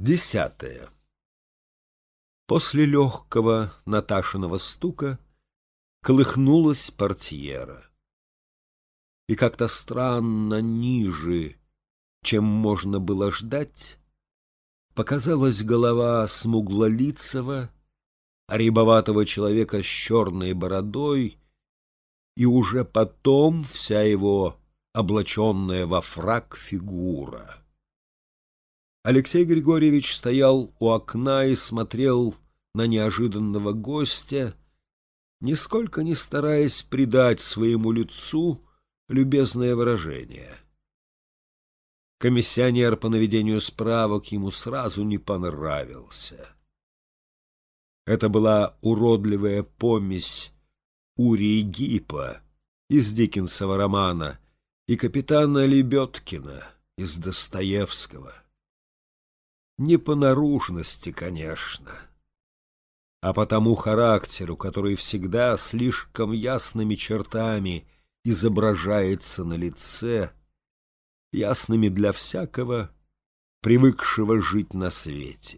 10. После легкого Наташиного стука колыхнулась портьера. И как-то странно ниже, чем можно было ждать, показалась голова смуглолицего, рябоватого человека с черной бородой, и уже потом вся его облаченная во фрак фигура. Алексей Григорьевич стоял у окна и смотрел на неожиданного гостя, нисколько не стараясь придать своему лицу любезное выражение. Комиссионер по наведению справок ему сразу не понравился. Это была уродливая помесь Урии Гиппа из Диккенсова романа и капитана Лебедкина из Достоевского. Не по наружности, конечно, а по тому характеру, который всегда слишком ясными чертами изображается на лице, ясными для всякого, привыкшего жить на свете.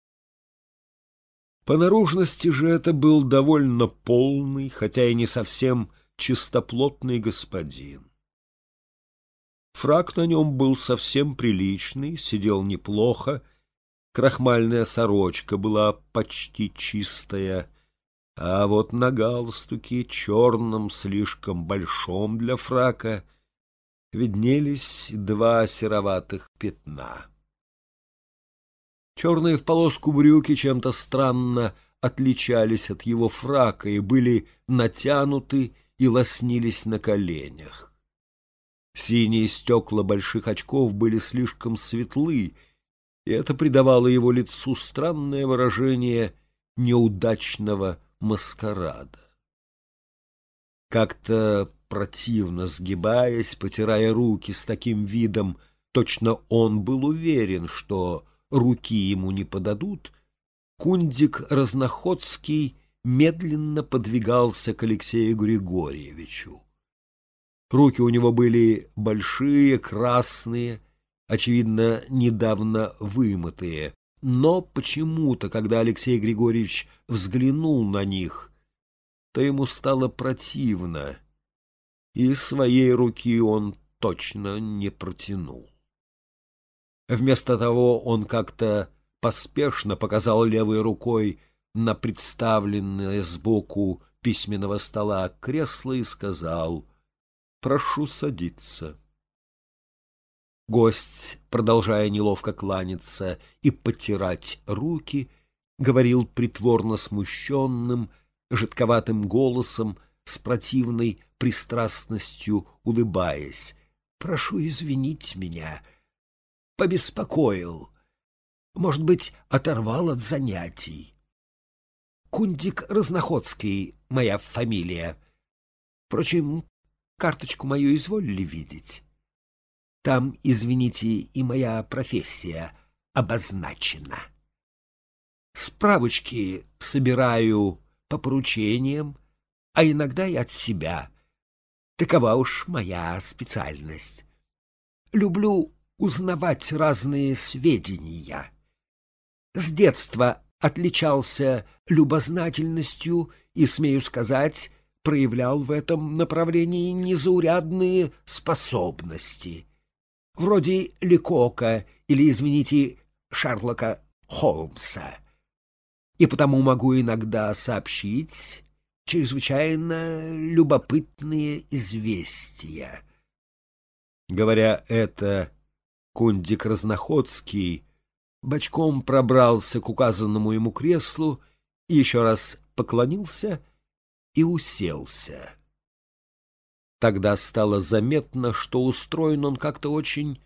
По наружности же это был довольно полный, хотя и не совсем чистоплотный господин. Фрак на нем был совсем приличный, сидел неплохо, крахмальная сорочка была почти чистая, а вот на галстуке, черном, слишком большом для фрака, виднелись два сероватых пятна. Черные в полоску брюки чем-то странно отличались от его фрака и были натянуты и лоснились на коленях. Синие стекла больших очков были слишком светлы, и это придавало его лицу странное выражение неудачного маскарада. Как-то противно сгибаясь, потирая руки с таким видом, точно он был уверен, что руки ему не подадут, Кундик Разноходский медленно подвигался к Алексею Григорьевичу. Руки у него были большие, красные, очевидно, недавно вымытые, но почему-то, когда Алексей Григорьевич взглянул на них, то ему стало противно, и своей руки он точно не протянул. Вместо того он как-то поспешно показал левой рукой на представленное сбоку письменного стола кресло и сказал: «Прошу садиться». Гость, продолжая неловко кланяться и потирать руки, говорил притворно смущенным, жидковатым голосом, с противной пристрастностью улыбаясь: «Прошу извинить меня, побеспокоил, может быть, оторвал от занятий. Кундик Разноходский — моя фамилия. Впрочем, карточку мою изволили видеть? Там, извините, и моя профессия обозначена. Справочки собираю по поручениям, а иногда и от себя. Такова уж моя специальность. Люблю узнавать разные сведения. С детства отличался любознательностью и, смею сказать, проявлял в этом направлении незаурядные способности, вроде Лекока или, извините, Шерлока Холмса. И потому могу иногда сообщить чрезвычайно любопытные известия. Говоря это, Кундик Разноходский бочком пробрался к указанному ему креслу, еще раз поклонился и уселся. Тогда стало заметно, что устроен он как-то очень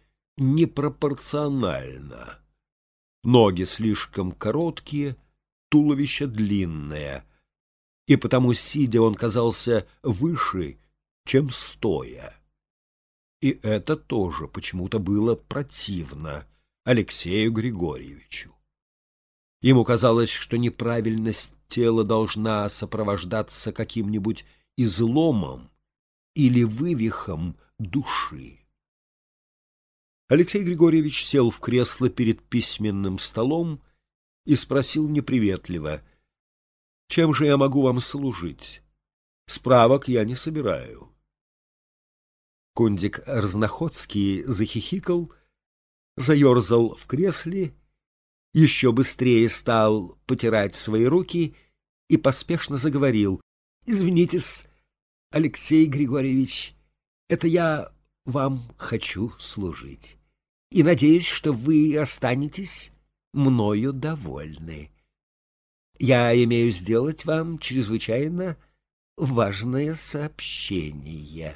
непропорционально. Ноги слишком короткие, туловище длинное, и потому, сидя, он казался выше, чем стоя. И это тоже почему-то было противно Алексею Григорьевичу. Ему казалось, что неправильность тела должна сопровождаться каким-нибудь изломом или вывихом души. Алексей Григорьевич сел в кресло перед письменным столом и спросил неприветливо: «Чем же я могу вам служить? Справок я не собираю». Кундик Разноходский захихикал, заерзал в кресле, еще быстрее стал потирать свои руки и поспешно заговорил: «Извините-с, Алексей Григорьевич, это я вам хочу служить, и надеюсь, что вы останетесь мною довольны. Я имею сделать вам чрезвычайно важное сообщение».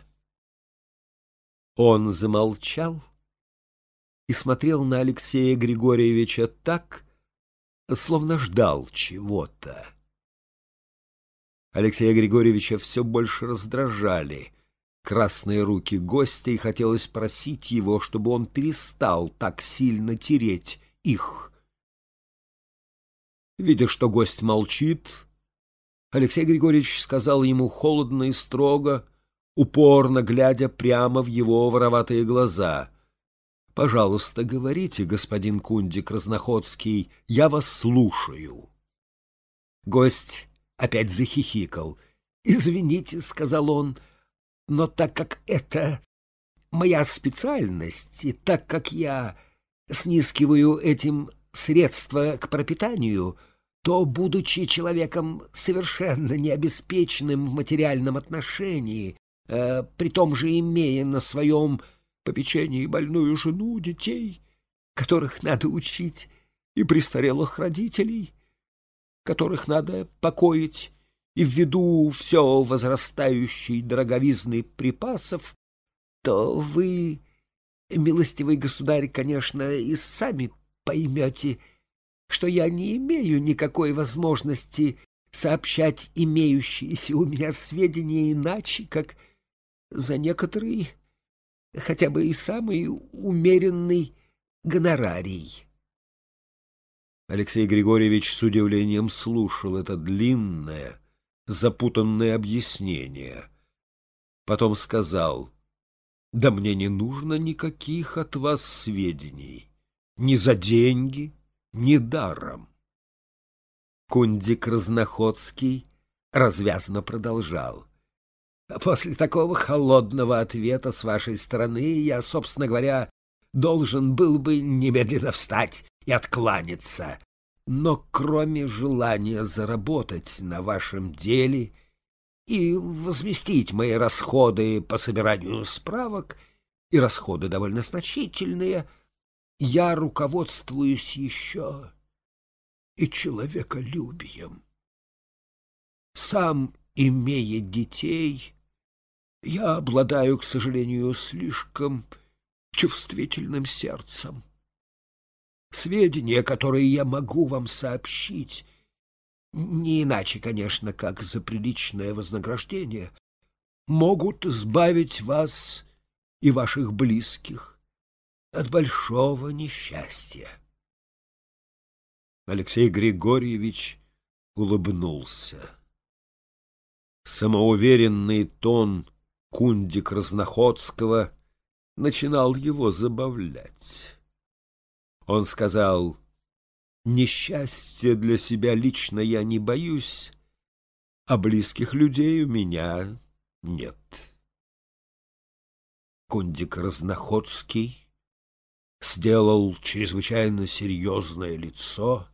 Он замолчал и смотрел на Алексея Григорьевича так, словно ждал чего-то. Алексея Григорьевича все больше раздражали красные руки гостя, и хотелось просить его, чтобы он перестал так сильно тереть их. Видя, что гость молчит, Алексей Григорьевич сказал ему холодно и строго, упорно глядя прямо в его вороватые глаза: «Пожалуйста, говорите, господин Кундик Разноходский, я вас слушаю». Гость опять захихикал. «Извините, — сказал он, — но так как это моя специальность, и так как я снискиваю этим средства к пропитанию, то, будучи человеком совершенно необеспеченным в материальном отношении, при том же имея на своем попечении больную жену, детей, которых надо учить, и престарелых родителей, которых надо покоить, и ввиду все возрастающей дороговизны припасов, то вы, милостивый государь, конечно, и сами поймете, что я не имею никакой возможности сообщать имеющиеся у меня сведения иначе, как за некоторый, хотя бы и самый умеренный гонорарий». Алексей Григорьевич с удивлением слушал это длинное, запутанное объяснение. Потом сказал: «Да мне не нужно никаких от вас сведений, ни за деньги, ни даром». Кундик Разноходский развязно продолжал: «После такого холодного ответа с вашей стороны я, собственно говоря, должен был бы немедленно встать и откланяться. Но кроме желания заработать на вашем деле и возместить мои расходы по собиранию справок, и расходы довольно значительные, я руководствуюсь еще и человеколюбием. Сам, имея детей, я обладаю, к сожалению, слишком чувствительным сердцем. Сведения, которые я могу вам сообщить, не иначе, конечно, как за приличное вознаграждение, могут избавить вас и ваших близких от большого несчастья». Алексей Григорьевич улыбнулся. Самоуверенный тон Кундик Разноходского начинал его забавлять. Он сказал: «Несчастья для себя лично я не боюсь, а близких людей у меня нет». Кундик Разноходский сделал чрезвычайно серьезное лицо,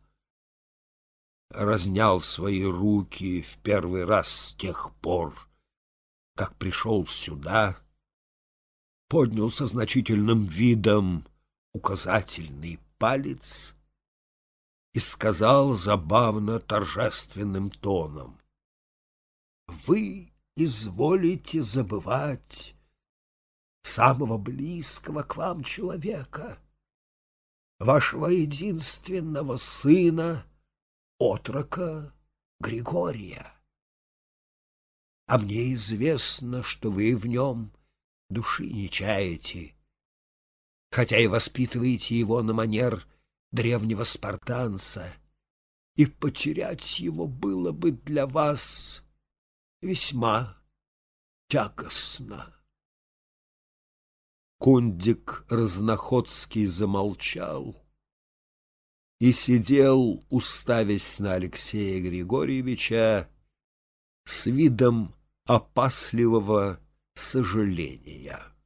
разнял свои руки в первый раз с тех пор, как пришел сюда, поднял со значительным видом указательный палец и сказал забавно торжественным тоном: «Вы изволите забывать самого близкого к вам человека, вашего единственного сына, отрока Григория. А мне известно, что вы в нем души не чаете, хотя и воспитываете его на манер древнего спартанца, и потерять его было бы для вас весьма тягостно». Кундик Разноходский замолчал и сидел, уставясь на Алексея Григорьевича с видом опасливого сожаления.